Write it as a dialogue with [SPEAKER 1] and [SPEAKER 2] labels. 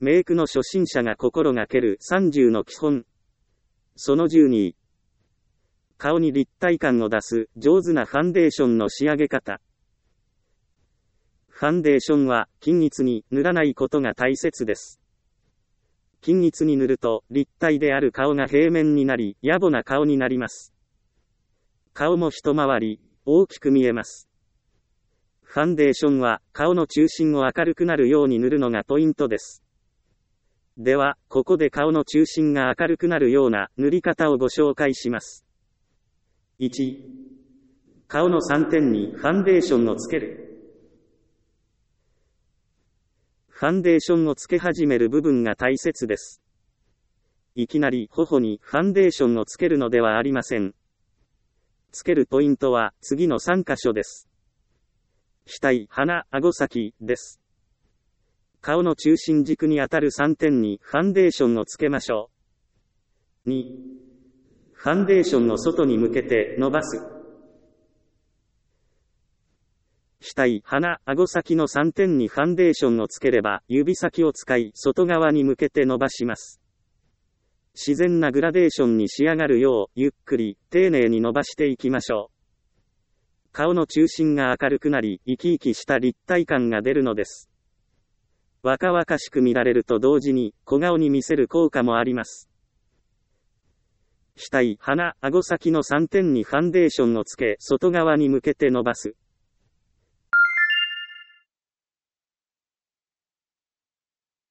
[SPEAKER 1] メイクの初心者が心がける30の基本。その12。顔に立体感を出す上手なファンデーションの仕上げ方。ファンデーションは均一に塗らないことが大切です。均一に塗ると立体である顔が平面になり、野暮な顔になります。顔も一回り大きく見えます。ファンデーションは顔の中心を明るくなるように塗るのがポイントです。では、ここで顔の中心が明るくなるような塗り方をご紹介します。1、顔の3点にファンデーションをつける。ファンデーションをつけ始める部分が大切です。いきなり頬にファンデーションをつけるのではありません。つけるポイントは次の3箇所です。額、鼻、顎先です。顔の中心軸にあたる3点にファンデーションをつけましょう。2、ファンデーションを外に向けて伸ばす。額、鼻、顎先の3点にファンデーションをつければ、指先を使い外側に向けて伸ばします。自然なグラデーションに仕上がるよう、ゆっくり、丁寧に伸ばしていきましょう。顔の中心が明るくなり、生き生きした立体感が出るのです。若々しく見られると同時に、小顔に見せる効果もあります。額、鼻、顎先の3点にファンデーションをつけ、外側に向けて伸ばす。